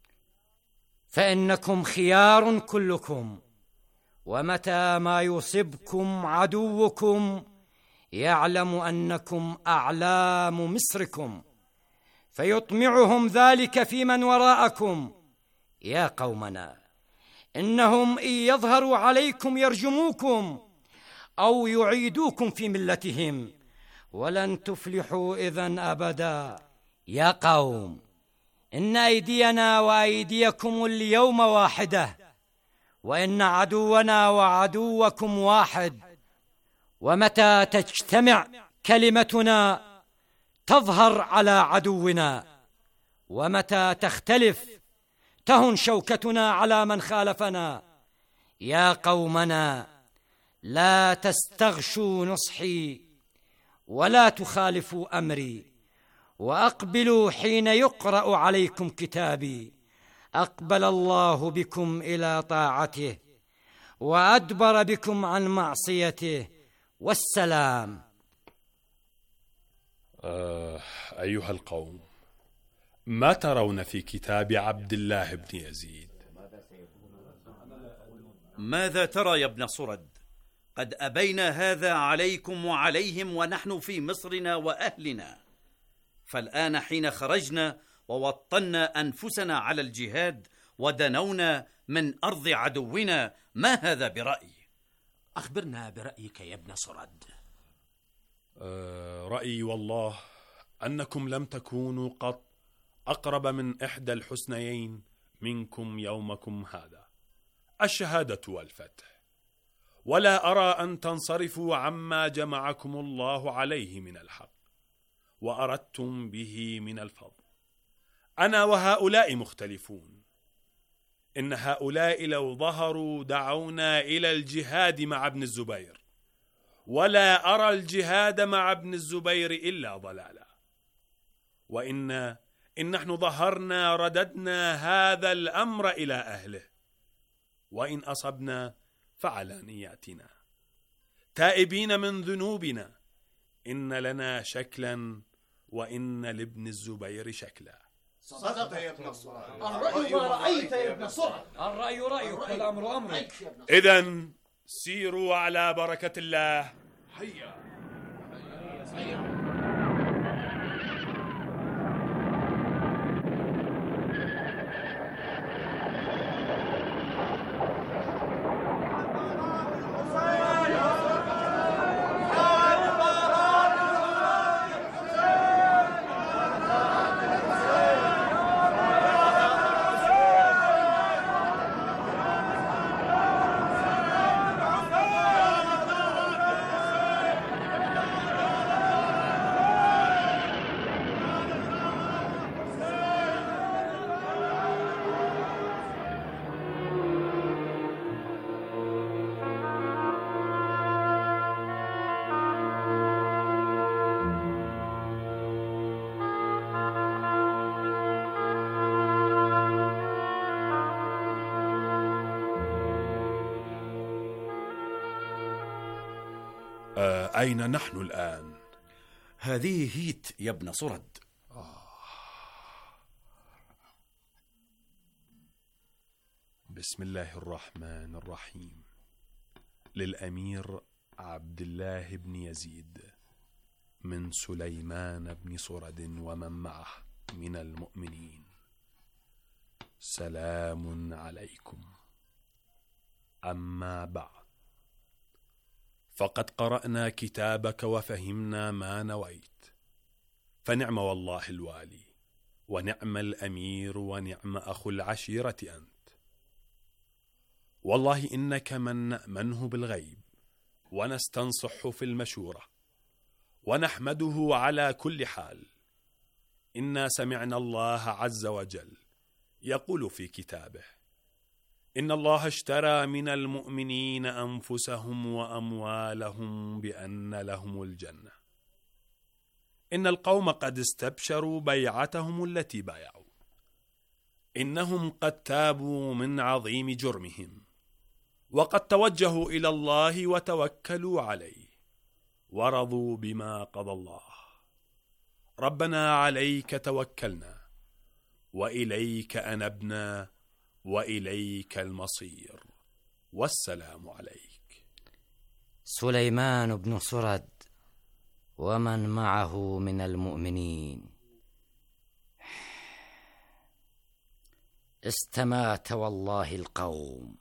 فإنكم خيار كلكم، ومتى ما يصبكم عدوكم يعلم أنكم أعلام مصركم، فيطمعهم ذلك في من وراءكم. يا قومنا، إنهم إن يظهروا عليكم يرجموكم أو يعيدوكم في ملتهم، ولن تفلحوا إذن أبدا. يا قوم، إن أيدينا وأيديكم اليوم واحدة، وإن عدونا وعدوكم واحد، ومتى تجتمع كلمتنا تظهر على عدونا، ومتى تختلف تهن شوكتنا على من خالفنا. يا قومنا، لا تستغشوا نصحي ولا تخالفوا أمري، وأقبلوا حين يقرأ عليكم كتابي. أقبل الله بكم إلى طاعته وأدبر بكم عن معصيته، والسلام. آه أيها القوم، ما ترون في كتاب عبد الله بن يزيد؟ ماذا ترى يا ابن صرد؟ قد أبينا هذا عليكم وعليهم ونحن في مصرنا وأهلنا، فالآن حين خرجنا ووطنا أنفسنا على الجهاد ودنونا من أرض عدونا، ما هذا برأي؟ أخبرنا برأيك يا ابن صرد. أه رأيي والله أنكم لم تكونوا قط أقرب من إحدى الحسنيين منكم يومكم هذا، الشهادة والفتح، ولا أرى أن تنصرفوا عما جمعكم الله عليه من الحق وأردتم به من الفضل. أنا وهؤلاء مختلفون. إن هؤلاء لو ظهروا دعونا إلى الجهاد مع ابن الزبير، ولا أرى الجهاد مع ابن الزبير إلا ضلالا. وإن إن نحن ظهرنا رددنا هذا الأمر إلى أهله، وإن أصبنا فعلى نياتنا، تائبين من ذنوبنا. إن لنا شكلا وإن لابن الزبير شكلا. صدقت يا ابن صرد. الرأي ما رأيت يا ابن صرد. الرأي رأيك والأمر أمرك. إذن سيروا على بركة الله. هيا هيا. أين نحن الآن؟ هذه هيت يا ابن صرد. بسم الله الرحمن الرحيم. للأمير عبد الله بن يزيد من سليمان بن صرد ومن معه من المؤمنين، سلام عليكم. أما بعد، فقد قرأنا كتابك وفهمنا ما نويت، فنعم والله الوالي ونعم الأمير ونعم أخو العشيرة أنت. والله إنك من نأمنه بالغيب ونستنصح في المشورة، ونحمده على كل حال. إنا سمعنا الله عز وجل يقول في كتابه: إن الله اشترى من المؤمنين أنفسهم وأموالهم بأن لهم الجنة. إن القوم قد استبشروا بيعتهم التي بايعوا، إنهم قد تابوا من عظيم جرمهم، وقد توجهوا إلى الله وتوكلوا عليه، ورضوا بما قضى الله. ربنا عليك توكلنا، وإليك أنبنا، وإليك المصير، والسلام عليك. سليمان بن صرد ومن معه من المؤمنين. استمات والله القوم.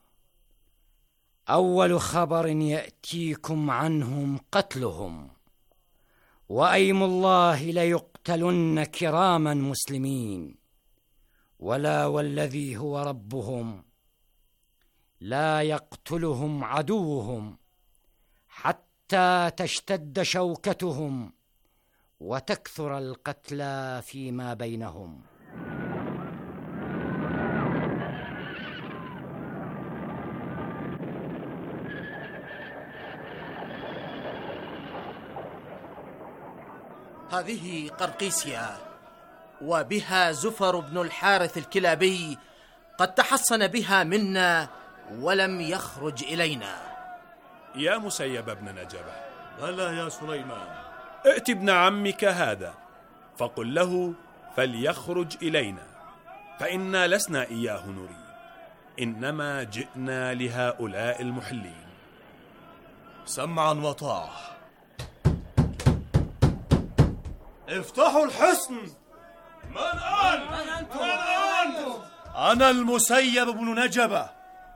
أول خبر يأتيكم عنهم قتلهم، وأيم الله ليقتلن كراما مسلمين. ولا والذي هو ربهم لا يقتلهم عدوهم حتى تشتد شوكتهم وتكثر القتلى فيما بينهم. هذه قرقيسيا، وبها زفر بن الحارث الكلابي، قد تحصن بها منا ولم يخرج إلينا. يا مسيب بن نجبة. بلى يا سليمان. ائت ابن عمك هذا فقل له فليخرج إلينا، فإنا لسنا إياه نريد، إنما جئنا لهؤلاء المحلين. سمعا وطاعة. افتحوا الحصن. من أنت؟ من أنتم؟ من أنتم؟ أنا المسيب بن نجبة.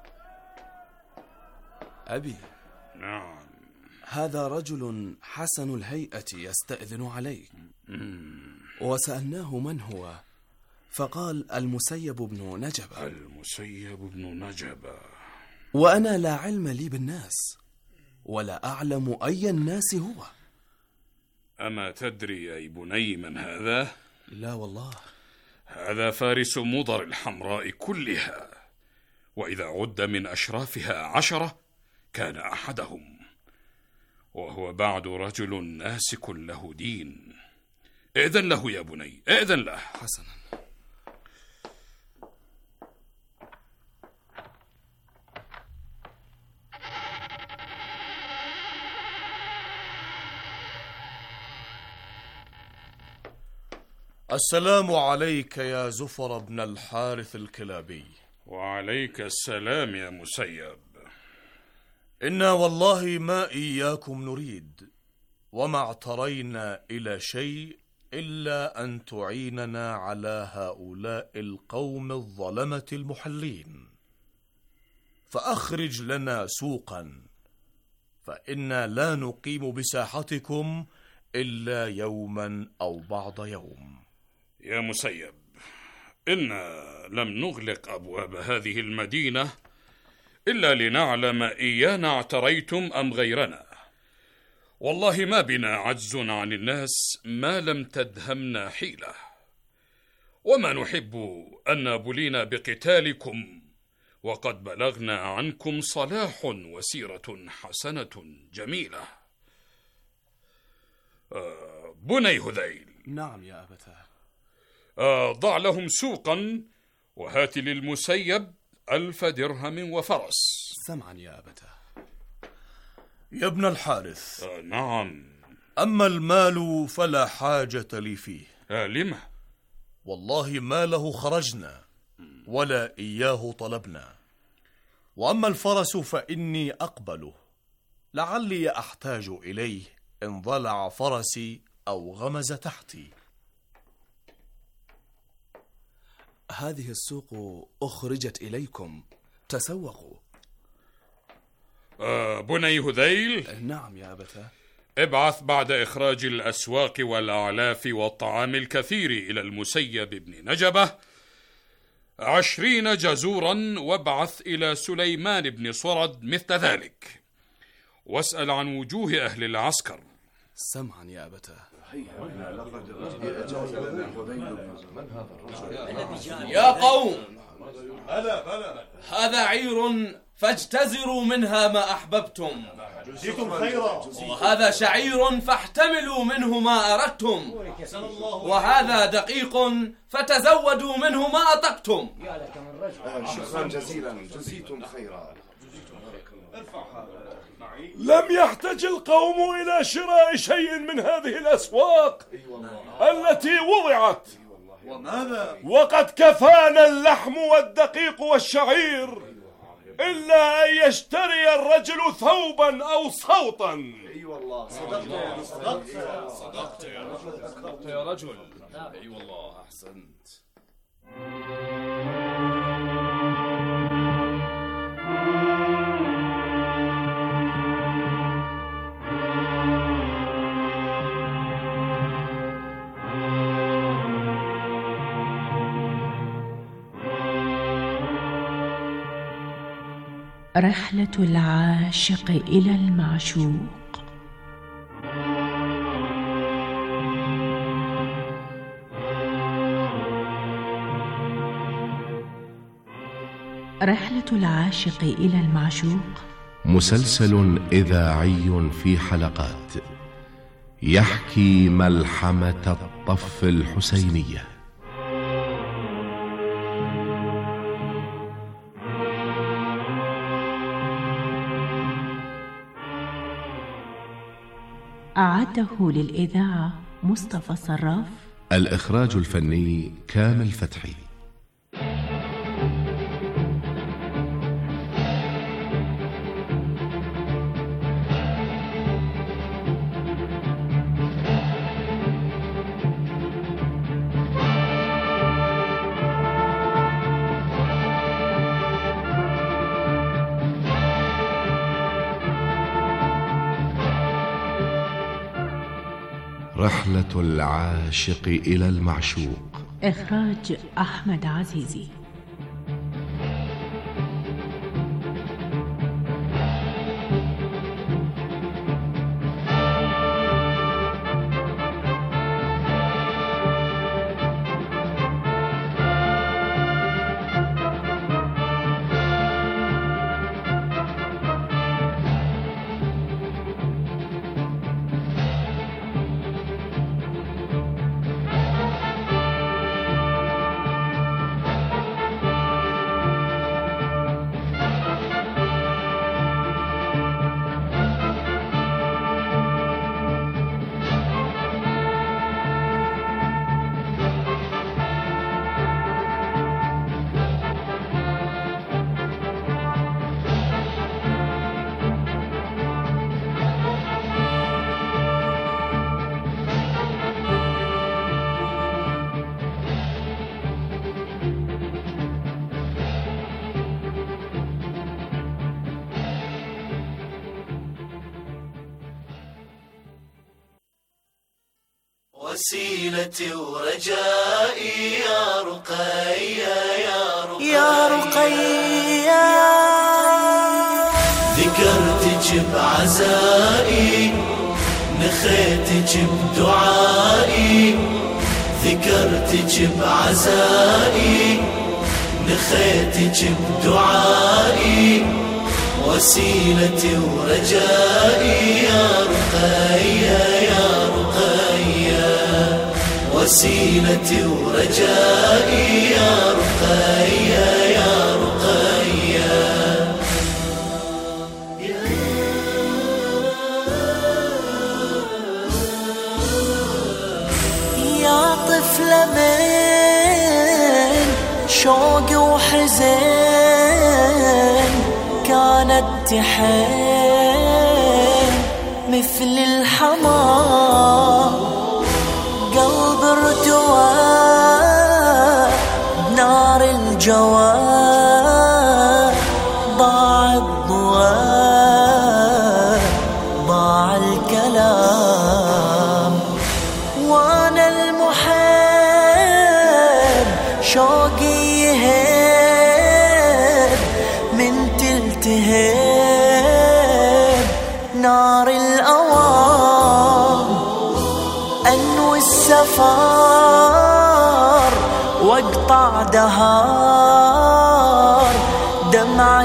أبي. نعم. هذا رجل حسن الهيئة يستأذن عليك. وسألناه من هو، فقال المسيب بن نجبة. المسيب بن نجبة. وأنا لا علم لي بالناس، ولا أعلم أي الناس هو. أما تدري أي بني من هذا؟ لا والله. هذا فارس مضر الحمراء كلها، وإذا عد من أشرافها عشرة كان أحدهم، وهو بعد رجل ناسك له دين. ائذن له يا بني، ائذن له. حسنا. السلام عليك يا زفر بن الحارث الكلابي. وعليك السلام يا مسيب. إنا والله ما إياكم نريد، وما اعترينا إلى شيء إلا أن تعيننا على هؤلاء القوم الظلمة المحلين، فأخرج لنا سوقا، فإنا لا نقيم بساحتكم إلا يوما أو بعض يوم. يا مسيب، إنا لم نغلق أبواب هذه المدينة إلا لنعلم إيانا اعتريتم أم غيرنا. والله ما بنا عجز عن الناس ما لم تدهمنا حيلة، وما نحب أن نبلينا بقتالكم، وقد بلغنا عنكم صلاح وسيرة حسنة جميلة. آه بني هذيل. نعم يا أبتاه. آه ضع لهم سوقا، وهات للمسيب ألف درهم وفرس. سمعا يا أبتاه. يا ابن الحارث. آه نعم. أما المال فلا حاجة لي فيه. آه لما؟ والله ما له خرجنا ولا إياه طلبنا. وأما الفرس فإني أقبله، لعلي أحتاج إليه إن ضلع فرسي أو غمز تحتي. هذه السوق أخرجت إليكم، تسوقوا. آه بني هذيل. نعم يا أبتاه. ابعث بعد إخراج الأسواق والأعلاف والطعام الكثير إلى المسيب بن نجبة عشرين جزورا، وابعث إلى سليمان بن صرد مثل ذلك، واسأل عن وجوه أهل العسكر. سمعا يا أبتاه. يا قوم، هذا عير فاجتزروا منها ما أحببتم، وهذا شعير فاحتملوا منه ما أردتم، وهذا دقيق فتزودوا منه ما أطقتم. شكرا جزيلا، جزيتم خيرا. لم يحتج القوم إلى شراء شيء من هذه الأسواق التي وضعت، وقد كفانا اللحم والدقيق والشعير، إلا أن يشتري الرجل ثوبا أو صوتا. اي والله صدقت صدقت صدقت يا رجل، صدقت يا رجل. اي والله احسنت. رحلة العاشق إلى المعشوق. رحلة العاشق إلى المعشوق مسلسل إذاعي في حلقات يحكي ملحمة الطف الحسينية. أعده للإذاعة مصطفى صراف. الإخراج الفني كامل فتحي. رحلة العاشق إلى المعشوق. إخراج أحمد عزيزي. وسيلتي ورجائي يا رقية يا رقية يا رقية، ذكرتك بعزائي نخيتك بدعائي، ذكرتك بعزائي نخيتك بدعائي، وسيلتي ورجائي يا رقية يا رقية، وسيلتي ورجائي يا رقية يا رقية. يا طفلة من شوق وحزن كانت تحن مثل الحمام، قلب ارتوى بنار الجوى، ضاع الضوى ضاع الكلام، وانا المحب شوقي يهب من تلتهب نار الأوام، أنوي السفر واقطع دهار، دمعي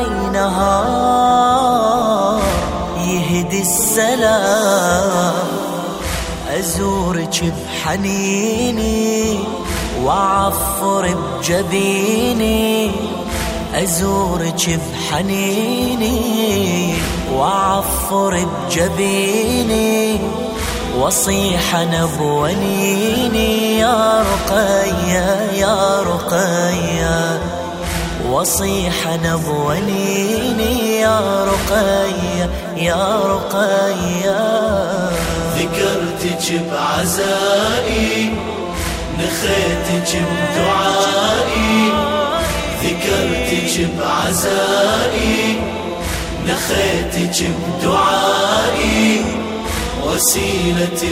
نهار يهدي السلام، أزورك بحنيني وعفر بجبيني، أزورك بحنيني وعفر بجبيني، وصيح أنا بونيني يا رقية يا رقية، وصيح أنا بونيني يا رقية يا رقية. ذكرتك بعزائي نخيتك بدعائي، ذكرتك بعزائي نخيتك بدعائي، وسيلتي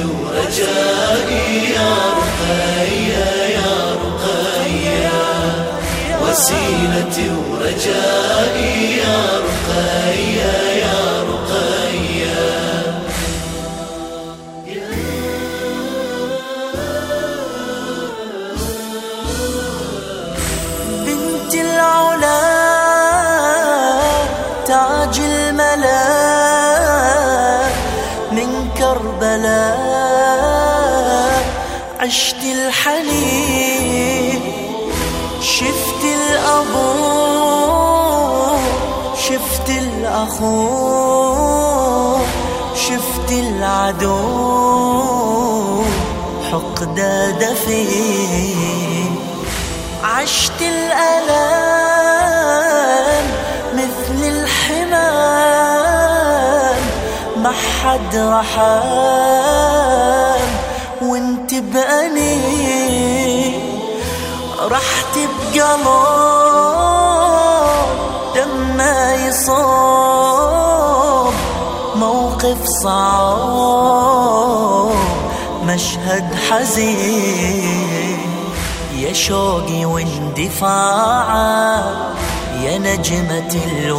ورجائي يا رقية يا رقية، وسيلتي ورجائي يا رقية يا رقية. بنت العلا تاج الملا من كربلاء، عشت الحنين شفت الأبو شفت الأخو شفت العدو حقد دفين، عشت الألم مثل الحمام ما حد رحم وانت بأني رحت بقلب دمه يصاب، موقف صعب مشهد حزين، يا شوقي واندفاعه يا نجمة الو